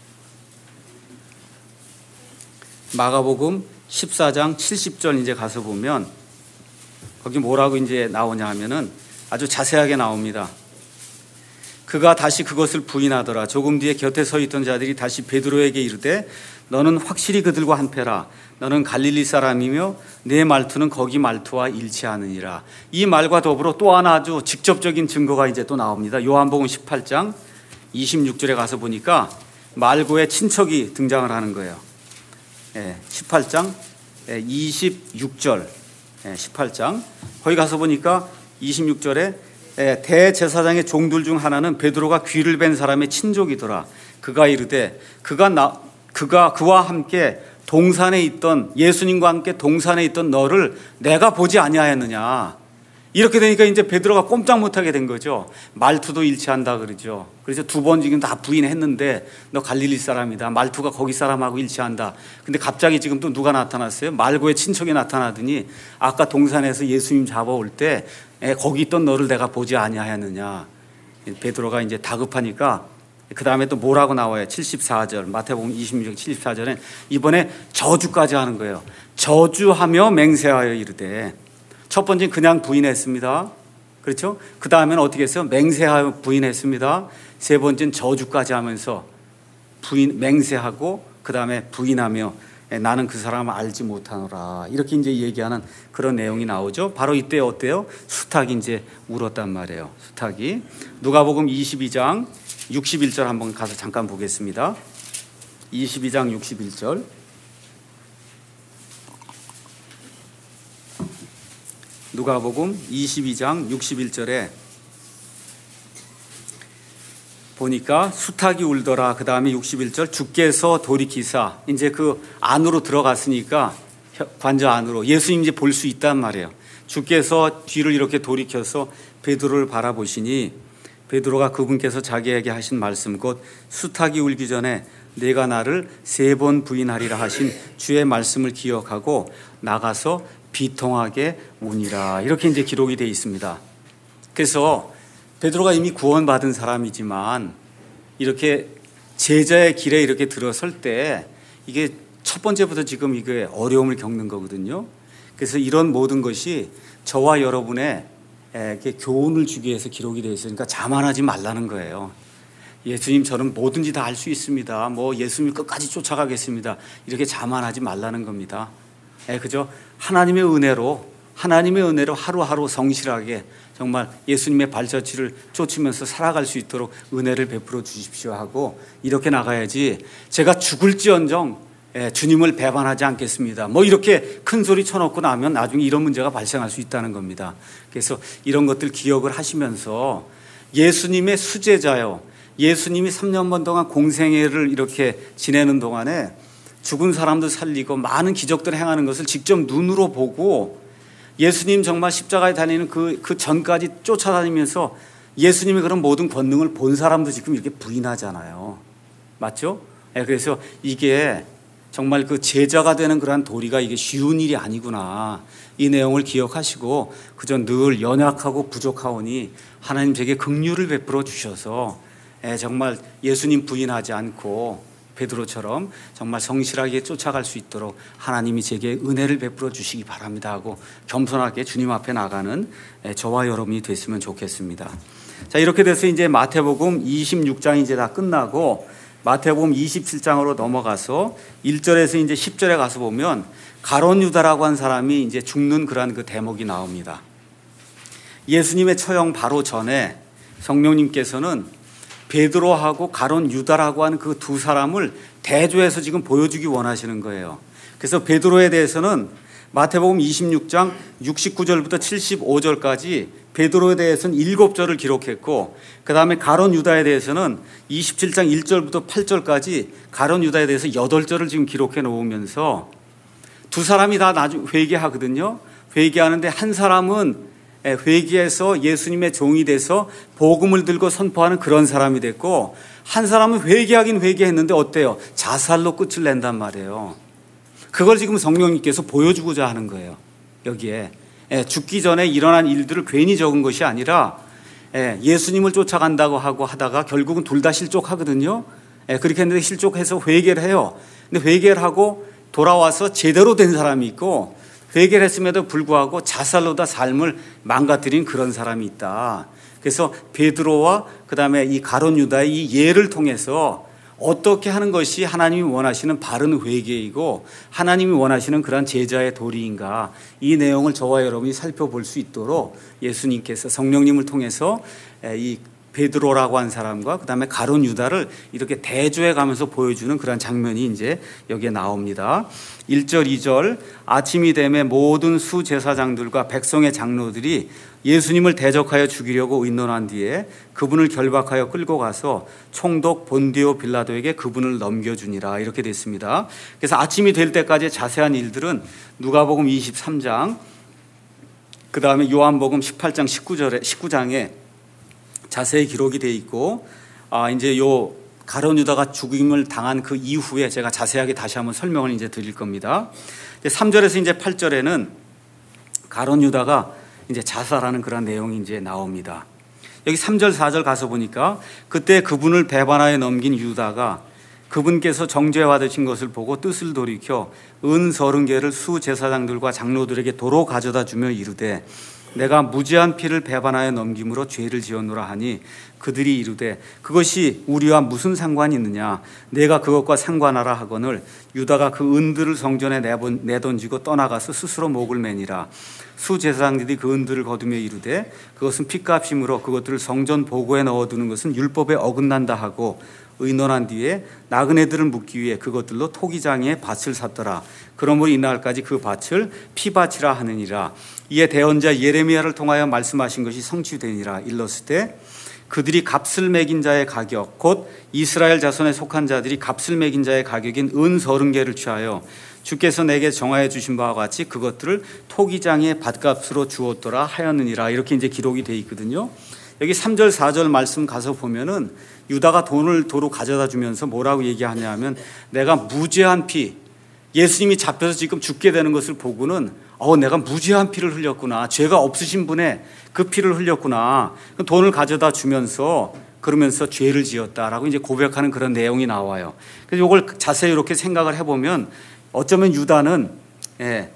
마가복음 십사 장 칠십 절 이제 가서 보면 거기 뭐라고 이제 나오냐 하면은 아주 자세하게 나옵니다. 그가 다시 그것을 부인하더라. 조금 뒤에 곁에 서 있던 자들이 다시 베드로에게 이르되 너는 확실히 그들과 한패라. 너는 갈릴리 사람이며 내 말투는 거기 말투와 일치하느니라. 이 말과 더불어 또 하나 아주 직접적인 증거가 이제 또 나옵니다. 요한복음 십팔 장 이십육 절에 가서 보니까 말고의 친척이 등장을 하는 거예요. 십팔 장 이십육 절, 십팔 장 거기 가서 보니까 이십육 절에 대제사장의 종들 중 하나는 베드로가 귀를 벤 사람의 친족이더라. 그가 이르되 그가 나 그가 그와 함께 동산에 있던 예수님과 함께 동산에 있던 너를 내가 보지 아니하였느냐. 이렇게 되니까 이제 베드로가 꼼짝 못하게 된 거죠. 말투도 일치한다 그러죠. 그래서 두 번 지금 다 부인했는데 너 갈릴리 사람이다. 말투가 거기 사람하고 일치한다. 근데 갑자기 지금 또 누가 나타났어요? 말고의 친척이 나타나더니 아까 동산에서 예수님 잡아올 때 거기 있던 너를 내가 보지 아니하였느냐. 베드로가 이제 다급하니까 그 다음에 또 뭐라고 나와요? 칠십사 절 마태복음 이십육 장 칠십사 절에 이번에 저주까지 하는 거예요. 저주하며 맹세하여 이르되 첫 번째는 그냥 부인했습니다. 그렇죠? 그 다음에는 어떻게 했어요? 맹세하여 부인했습니다. 세 번째는 저주까지 하면서 부인 맹세하고 그 다음에 부인하며 나는 그 사람을 알지 못하노라. 이렇게 이제 얘기하는 그런 내용이 나오죠. 바로 이때 어때요? 수탉이 이제 울었단 말이에요. 수탉이. 누가복음 이십이 장 육십일 절 한번 가서 잠깐 보겠습니다. 이십이 장 육십일 절. 누가복음 이십이 장 육십일 절에 보니까 수탉이 울더라. 그 다음에 육십일 절 주께서 돌이키사 이제 그 안으로 들어갔으니까 관저 안으로 예수님 이제 볼 수 있단 말이에요. 주께서 뒤를 이렇게 돌이켜서 베드로를 바라보시니 베드로가 그분께서 자기에게 하신 말씀 곧 수탉이 울기 전에 내가 나를 세 번 부인하리라 하신 주의 말씀을 기억하고 나가서 비통하게 우니라. 이렇게 이제 기록이 되어 있습니다. 그래서 베드로가 이미 구원받은 사람이지만 이렇게 제자의 길에 이렇게 들어설 때 이게 첫 번째부터 지금 이게 어려움을 겪는 거거든요. 그래서 이런 모든 것이 저와 여러분의 이렇게 교훈을 주기 위해서 기록이 되어 있으니까 자만하지 말라는 거예요. 예수님 저는 뭐든지 다 할 수 있습니다. 뭐 예수님 끝까지 쫓아가겠습니다. 이렇게 자만하지 말라는 겁니다. 예, 그죠? 하나님의 은혜로 하나님의 은혜로 하루하루 성실하게 정말 예수님의 발자취를 쫓으면서 살아갈 수 있도록 은혜를 베풀어 주십시오 하고 이렇게 나가야지 제가 죽을지언정 예, 주님을 배반하지 않겠습니다. 뭐 이렇게 큰 소리 쳐놓고 나면 나중에 이런 문제가 발생할 수 있다는 겁니다. 그래서 이런 것들 기억을 하시면서 예수님의 수제자요. 예수님이 삼 년 반 동안 공생애를 이렇게 지내는 동안에 죽은 사람도 살리고 많은 기적들을 행하는 것을 직접 눈으로 보고 예수님 정말 십자가에 다니는 그, 그 전까지 쫓아다니면서 예수님의 그런 모든 권능을 본 사람도 지금 이렇게 부인하잖아요. 맞죠? 네, 그래서 이게 정말 그 제자가 되는 그러한 도리가 이게 쉬운 일이 아니구나. 이 내용을 기억하시고 그저 늘 연약하고 부족하오니 하나님 제게 긍휼을 베풀어 주셔서 정말 예수님 부인하지 않고 베드로처럼 정말 성실하게 쫓아갈 수 있도록 하나님이 제게 은혜를 베풀어 주시기 바랍니다 하고 겸손하게 주님 앞에 나가는 저와 여러분이 됐으면 좋겠습니다. 자, 이렇게 돼서 이제 마태복음 이십육 장이 이제 다 끝나고 마태복음 이십칠 장으로 넘어가서 일 절에서 이제 십 절에 가서 보면 가룟 유다라고 한 사람이 이제 죽는 그러한 그 대목이 나옵니다. 예수님의 처형 바로 전에 성령님께서는 베드로하고 가룟 유다라고 하는 그 두 사람을 대조해서 지금 보여주기 원하시는 거예요. 그래서 베드로에 대해서는 마태복음 이십육 장 육십구 절부터 칠십오 절까지 베드로에 대해서는 일곱 절을 기록했고 그 다음에 가룟 유다에 대해서는 이십칠 장 일 절부터 팔 절까지 가룟 유다에 대해서 여덟 절을 지금 기록해 놓으면서 두 사람이 다 나중에 회개하거든요. 회개하는데 한 사람은 회개해서 예수님의 종이 돼서 복음을 들고 선포하는 그런 사람이 됐고 한 사람은 회개하긴 회개했는데 어때요? 자살로 끝을 낸단 말이에요. 그걸 지금 성령님께서 보여주고자 하는 거예요. 여기에 예, 죽기 전에 일어난 일들을 괜히 적은 것이 아니라 예, 예수님을 쫓아간다고 하고 하다가 결국은 둘 다 실족하거든요. 예, 그렇게 했는데 실족해서 회개를 해요. 근데 회개를 하고 돌아와서 제대로 된 사람이 있고 회개를 했음에도 불구하고 자살로 다 삶을 망가뜨린 그런 사람이 있다. 그래서 베드로와 그다음에 이 가룟 유다의 이 예를 통해서 어떻게 하는 것이 하나님이 원하시는 바른 회개이고 하나님이 원하시는 그런 제자의 도리인가, 이 내용을 저와 여러분이 살펴볼 수 있도록 예수님께서 성령님을 통해서 이 베드로라고 한 사람과 그다음에 가룟 유다를 이렇게 대조해 가면서 보여주는 그런 장면이 이제 여기에 나옵니다. 일 절 이 절 아침이 되매 모든 수제사장들과 백성의 장로들이 예수님을 대적하여 죽이려고 의논한 뒤에 그분을 결박하여 끌고 가서 총독 본디오 빌라도에게 그분을 넘겨주니라, 이렇게 됐습니다. 그래서 아침이 될 때까지 자세한 일들은 누가복음 이십삼 장 그 다음에 요한복음 십팔 장 십구 절에 십구 장에 자세히 기록이 되어 있고, 아 이제 요 가룟 유다가 죽임을 당한 그 이후에 제가 자세하게 다시 한번 설명을 이제 드릴 겁니다. 삼 절에서 이제 팔 절에는 가룟 유다가 이제 자살하는 그런 내용이 이제 나옵니다. 여기 삼 절 사 절 가서 보니까 그때 그분을 배반하여 넘긴 유다가 그분께서 정죄 받으신 것을 보고 뜻을 돌이켜 은 서른 개를 수제사장들과 장로들에게 도로 가져다 주며 이르되 내가 무죄한 피를 배반하여 넘김으로 죄를 지었노라 하니 그들이 이르되 그것이 우리와 무슨 상관이 있느냐, 내가 그것과 상관하라 하거늘 유다가 그 은들을 성전에 내던지고 떠나가서 스스로 목을 매니라. 수제사장들이 그 은들을 거두며 이르되 그것은 핏값이므로 그것들을 성전 보고에 넣어두는 것은 율법에 어긋난다 하고 의논한 뒤에 나그네들을 묻기 위해 그것들로 토기장에 밭을 샀더라. 그러므로 이날까지 그 밭을 피밭이라 하느니라. 이에 대언자 예레미야를 통하여 말씀하신 것이 성취되니라. 일렀을 때 그들이 값을 매긴 자의 가격, 곧 이스라엘 자손에 속한 자들이 값을 매긴 자의 가격인 은 서른 개를 취하여 주께서 내게 정하여 주신 바와 같이 그것들을 토기장의 밭값으로 주었더라 하였느니라. 이렇게 이제 기록이 되어 있거든요. 여기 삼 절 사 절 말씀 가서 보면은 유다가 돈을 도로 가져다 주면서 뭐라고 얘기하냐면 내가 무죄한 피, 예수님이 잡혀서 지금 죽게 되는 것을 보고는 어 내가 무죄한 피를 흘렸구나, 죄가 없으신 분의 그 피를 흘렸구나, 돈을 가져다 주면서 그러면서 죄를 지었다라고 이제 고백하는 그런 내용이 나와요. 그래서 이걸 자세히 이렇게 생각을 해보면 어쩌면 유다는 예,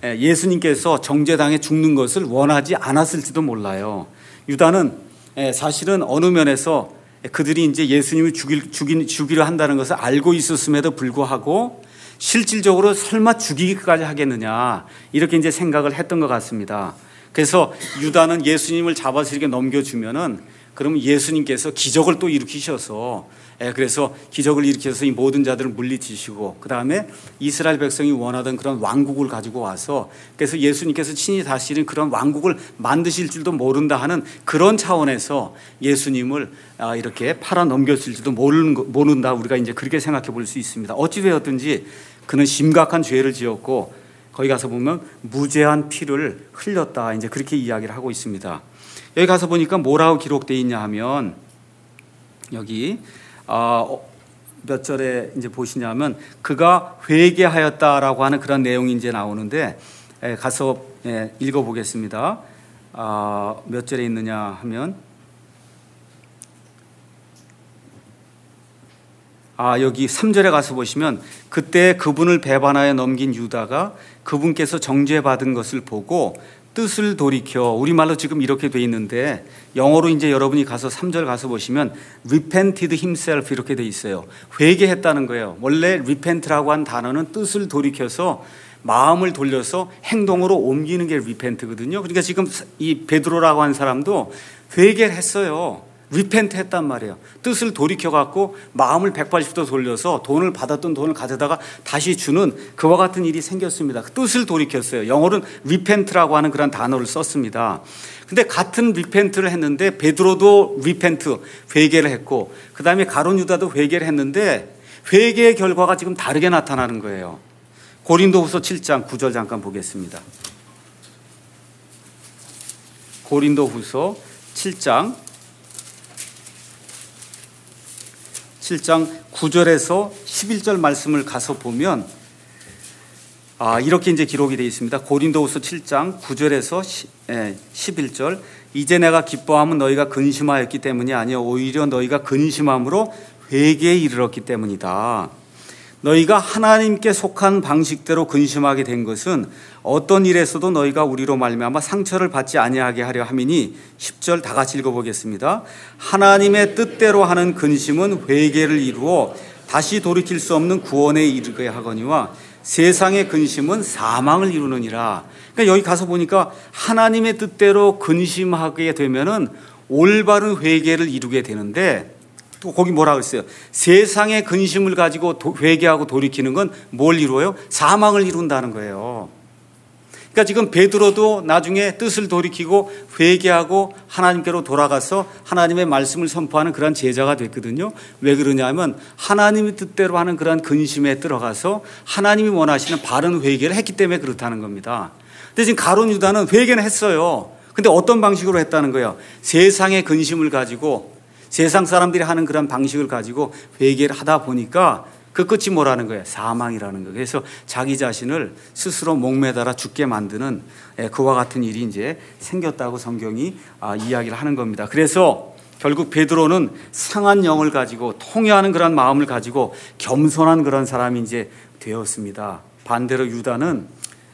예수님께서 정죄당해 죽는 것을 원하지 않았을지도 몰라요. 유다는 사실은 어느 면에서 그들이 이제 예수님을 죽일, 죽이, 죽이려 한다는 것을 알고 있었음에도 불구하고 실질적으로 설마 죽이기까지 하겠느냐, 이렇게 이제 생각을 했던 것 같습니다. 그래서 유다는 예수님을 잡아서 이렇게 넘겨주면은 그러면 예수님께서 기적을 또 일으키셔서 그래서 기적을 일으켜서 이 모든 자들을 물리치시고 그 다음에 이스라엘 백성이 원하던 그런 왕국을 가지고 와서 그래서 예수님께서 친히 다스리는 그런 왕국을 만드실 줄도 모른다 하는 그런 차원에서 예수님을 이렇게 팔아 넘겼을지도 모른다, 우리가 이제 그렇게 생각해 볼 수 있습니다. 어찌되었든지 그는 심각한 죄를 지었고 거기 가서 보면 무죄한 피를 흘렸다, 이제 그렇게 이야기를 하고 있습니다. 여기 가서 보니까 뭐라고 기록되어 있냐 하면 여기 어, 몇 절에 이제 보시냐면 그가 회개하였다라고 하는 그런 내용이 이제 나오는데 에, 가서 예, 읽어보겠습니다. 어, 몇 절에 있느냐 하면 아 여기 삼 절에 가서 보시면 그때 그분을 배반하여 넘긴 유다가 그분께서 정죄받은 것을 보고 뜻을 돌이켜, 우리말로 지금 이렇게 돼 있는데 영어로 이제 여러분이 가서 삼 절 가서 보시면 repented himself 이렇게 돼 있어요. 회개했다는 거예요. 원래 repent라고 한 단어는 뜻을 돌이켜서 마음을 돌려서 행동으로 옮기는 게 repent거든요. 그러니까 지금 이 베드로라고 한 사람도 회개를 했어요. 리펜트 했단 말이에요. 뜻을 돌이켜갖고 마음을 백팔십 도 돌려서 돈을 받았던 돈을 가져다가 다시 주는 그와 같은 일이 생겼습니다. 뜻을 돌이켰어요. 영어로는 리펜트라고 하는 그런 단어를 썼습니다. 근데 같은 리펜트를 했는데 베드로도 리펜트, 회개를 했고 그 다음에 가룟 유다도 회개를 했는데 회개의 결과가 지금 다르게 나타나는 거예요. 고린도후서 칠 장 구 절 잠깐 보겠습니다. 고린도후서 칠 장 칠 장 구 절에서 십일 절 말씀을 가서 보면 아, 이렇게 이제 기록이 되어 있습니다. 고린도후서 칠 장 구 절에서 십일 절. 이제 내가 기뻐함은 너희가 근심하였기 때문이 아니요 오히려 너희가 근심함으로 회개에 이르렀기 때문이다. 너희가 하나님께 속한 방식대로 근심하게 된 것은 어떤 일에서도 너희가 우리로 말미암아 상처를 받지 아니하게 하려 함이니 십 절 다 같이 읽어보겠습니다. 하나님의 뜻대로 하는 근심은 회개를 이루어 다시 돌이킬 수 없는 구원에 이르게 하거니와 세상의 근심은 사망을 이루느니라. 그러니까 여기 가서 보니까 하나님의 뜻대로 근심하게 되면은 올바른 회개를 이루게 되는데, 또 거기 뭐라 그랬어요? 세상의 근심을 가지고 도, 회개하고 돌이키는 건 뭘 이루어요? 사망을 이룬다는 거예요. 그러니까 지금 베드로도 나중에 뜻을 돌이키고 회개하고 하나님께로 돌아가서 하나님의 말씀을 선포하는 그런 제자가 됐거든요. 왜 그러냐면 하나님의 뜻대로 하는 그런 근심에 들어가서 하나님이 원하시는 바른 회개를 했기 때문에 그렇다는 겁니다. 근데 지금 가룟 유다는 회개는 했어요. 근데 어떤 방식으로 했다는 거예요? 세상의 근심을 가지고, 세상 사람들이 하는 그런 방식을 가지고 회개를 하다 보니까 그 끝이 뭐라는 거예요? 사망이라는 거예요. 그래서 자기 자신을 스스로 목매달아 죽게 만드는 그와 같은 일이 이제 생겼다고 성경이 이야기를 하는 겁니다. 그래서 결국 베드로는 상한 영을 가지고 통회하는 그런 마음을 가지고 겸손한 그런 사람이 이제 되었습니다. 반대로 유다는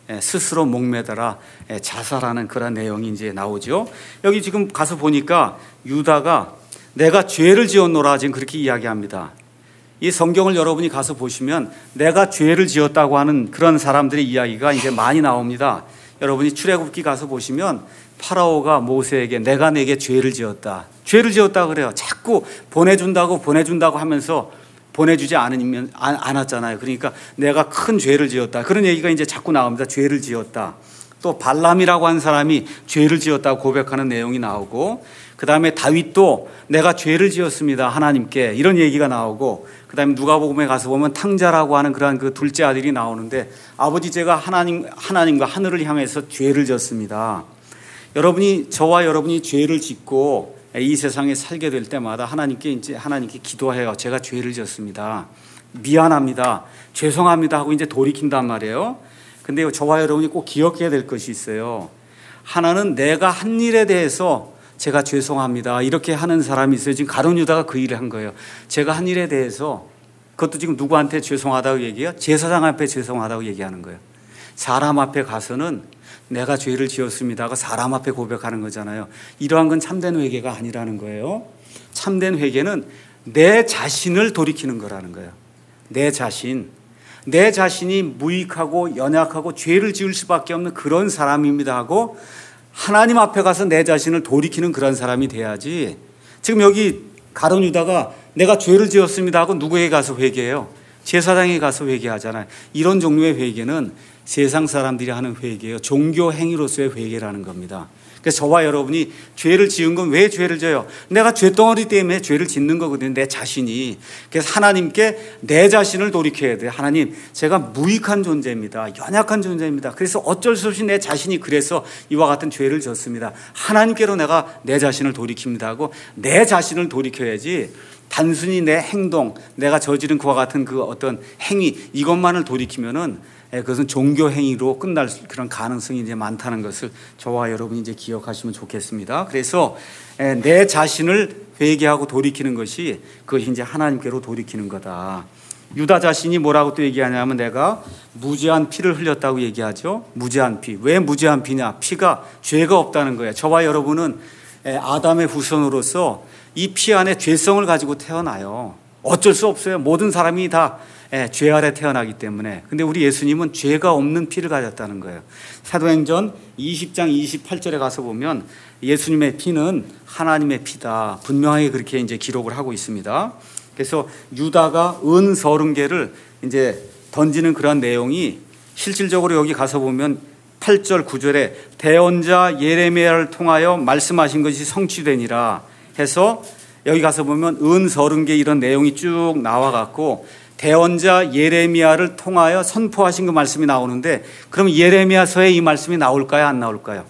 스스로 목매달아 자살하는 그런 내용이 이제 나오죠. 여기 지금 가서 보니까 유다가 내가 죄를 지었노라 지금 그렇게 이야기합니다. 이 성경을 여러분이 가서 보시면 내가 죄를 지었다고 하는 그런 사람들의 이야기가 이제 많이 나옵니다. 여러분이 출애굽기 가서 보시면 파라오가 모세에게 내가 내게 죄를 지었다. 죄를 지었다 그래요. 자꾸 보내준다고 보내준다고 하면서 보내주지 않으면 않았잖아요. 그러니까 내가 큰 죄를 지었다. 그런 얘기가 이제 자꾸 나옵니다. 죄를 지었다. 또 발람이라고 하는 사람이 죄를 지었다고 고백하는 내용이 나오고, 그 다음에 다윗도 내가 죄를 지었습니다 하나님께, 이런 얘기가 나오고, 그 다음에 누가복음에 가서 보면 탕자라고 하는 그러한 그 둘째 아들이 나오는데 아버지 제가 하나님, 하나님과 하늘을 향해서 죄를 지었습니다. 여러분이, 저와 여러분이 죄를 짓고 이 세상에 살게 될 때마다 하나님께 이제 하나님께 기도해요. 제가 죄를 지었습니다. 미안합니다. 죄송합니다 하고 이제 돌이킨단 말이에요. 근데 저와 여러분이 꼭 기억해야 될 것이 있어요. 하나는 내가 한 일에 대해서 제가 죄송합니다 이렇게 하는 사람이 있어요. 지금 가룟 유다가 그 일을 한 거예요. 제가 한 일에 대해서, 그것도 지금 누구한테 죄송하다고 얘기해요? 제사장 앞에 죄송하다고 얘기하는 거예요. 사람 앞에 가서는 내가 죄를 지었습니다가 사람 앞에 고백하는 거잖아요. 이러한 건 참된 회개가 아니라는 거예요. 참된 회개는 내 자신을 돌이키는 거라는 거예요. 내 자신. 내 자신이 무익하고 연약하고 죄를 지을 수밖에 없는 그런 사람입니다 하고 하나님 앞에 가서 내 자신을 돌이키는 그런 사람이 돼야지. 지금 여기 가룟 유다가 내가 죄를 지었습니다 하고 누구에게 가서 회개해요? 제사장에 가서 회개하잖아요. 이런 종류의 회개는 세상 사람들이 하는 회개예요. 종교 행위로서의 회개라는 겁니다. 그래서 저와 여러분이 죄를 지은 건 왜 죄를 져요? 내가 죄덩어리 때문에 죄를 짓는 거거든요. 내 자신이. 그래서 하나님께 내 자신을 돌이켜야 돼요. 하나님, 제가 무익한 존재입니다. 연약한 존재입니다. 그래서 어쩔 수 없이 내 자신이 그래서 이와 같은 죄를 졌습니다. 하나님께로 내가 내 자신을 돌이킵니다 하고 내 자신을 돌이켜야지, 단순히 내 행동, 내가 저지른 그와 같은 그 어떤 행위, 이것만을 돌이키면은 그것은 종교 행위로 끝날 그런 가능성이 이제 많다는 것을 저와 여러분이 이제 기억하시면 좋겠습니다. 그래서 내 자신을 회개하고 돌이키는 것이 그것이 이제 하나님께로 돌이키는 거다. 유다 자신이 뭐라고 또 얘기하냐면 내가 무죄한 피를 흘렸다고 얘기하죠. 무죄한 피. 왜 무죄한 피냐? 피가 죄가 없다는 거예요. 저와 여러분은 아담의 후손으로서 이 피 안에 죄성을 가지고 태어나요. 어쩔 수 없어요. 모든 사람이 다 죄 아래 태어나기 때문에. 근데 우리 예수님은 죄가 없는 피를 가졌다는 거예요. 사도행전 이십 장 이십팔 절에 가서 보면 예수님의 피는 하나님의 피다. 분명하게 그렇게 이제 기록을 하고 있습니다. 그래서 유다가 은 서른 개를 이제 던지는 그런 내용이 실질적으로 여기 가서 보면 팔 절 구 절에 대언자 예레미야를 통하여 말씀하신 것이 성취되니라 해서 여기 가서 보면 은 서른 개 이런 내용이 쭉 나와 갖고 대언자 예레미야를 통하여 선포하신 그 말씀이 나오는데, 그럼 예레미야서에 이 말씀이 나올까요? 안 나올까요?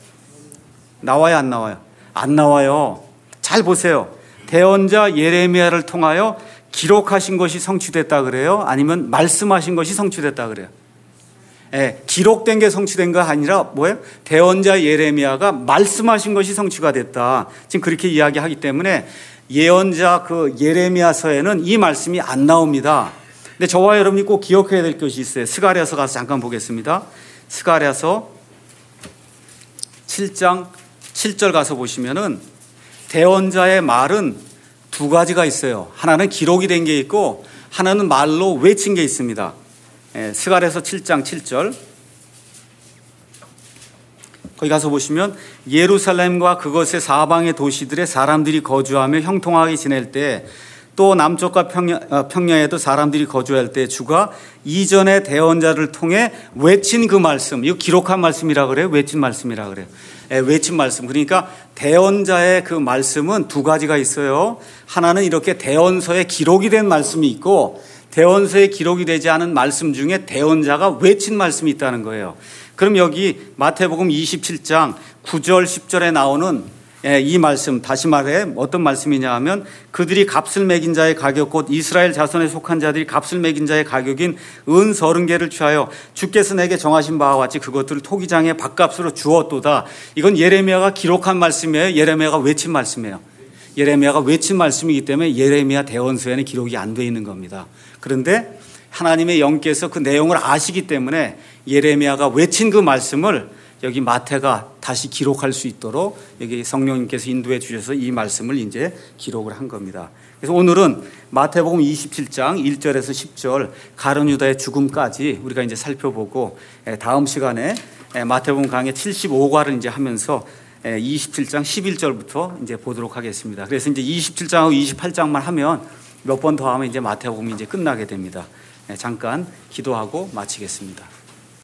나와요? 안 나와요? 안 나와요. 잘 보세요. 대언자 예레미야를 통하여 기록하신 것이 성취됐다 그래요? 아니면 말씀하신 것이 성취됐다 그래요? 예, 기록된 게 성취된 거 아니라 뭐예요? 대언자 예레미야가 말씀하신 것이 성취가 됐다. 지금 그렇게 이야기하기 때문에 예언자 그 예레미야서에는 이 말씀이 안 나옵니다. 근데 저와 여러분이 꼭 기억해야 될 것이 있어요. 스가랴서 가서 잠깐 보겠습니다. 스가랴서 칠 장 칠 절 가서 보시면은 대언자의 말은 두 가지가 있어요. 하나는 기록이 된 게 있고 하나는 말로 외친 게 있습니다. 예, 스가랴서 칠 장 칠 절 거기 가서 보시면 예루살렘과 그것의 사방의 도시들의 사람들이 거주하며 형통하게 지낼 때 또 남쪽과 평야, 평야에도 사람들이 거주할 때 주가 이전의 대언자를 통해 외친 그 말씀, 이거 기록한 말씀이라 그래요? 외친 말씀이라 그래요? 예, 외친 말씀. 그러니까 대언자의 그 말씀은 두 가지가 있어요. 하나는 이렇게 대언서에 기록이 된 말씀이 있고 대언서에 기록이 되지 않은 말씀 중에 대언자가 외친 말씀이 있다는 거예요. 그럼 여기 마태복음 이십칠 장 구 절 십 절에 나오는 이 말씀, 다시 말해 어떤 말씀이냐 하면 그들이 값을 매긴 자의 가격 곧 이스라엘 자손에 속한 자들이 값을 매긴 자의 가격인 은 서른 개를 취하여 주께서 내게 정하신 바와 같이 그것들을 토기장에 밥값으로 주었도다. 이건 예레미야가 기록한 말씀이에요? 예레미야가 외친 말씀이에요? 예레미야가 외친 말씀이기 때문에 예레미야 대언서에는 기록이 안 돼 있는 겁니다. 그런데 하나님의 영께서 그 내용을 아시기 때문에 예레미야가 외친 그 말씀을 여기 마태가 다시 기록할 수 있도록 여기 성령님께서 인도해 주셔서 이 말씀을 이제 기록을 한 겁니다. 그래서 오늘은 마태복음 이십칠 장 일 절에서 십 절 가룟 유다의 죽음까지 우리가 이제 살펴보고 다음 시간에 마태복음 강의 칠십오 과를 이제 하면서 이십칠 장 십일 절부터 이제 보도록 하겠습니다. 그래서 이제 이십칠 장하고 이십팔 장만 하면 몇 번 더 하면 이제 마태복음이 이제 끝나게 됩니다. 잠깐 기도하고 마치겠습니다.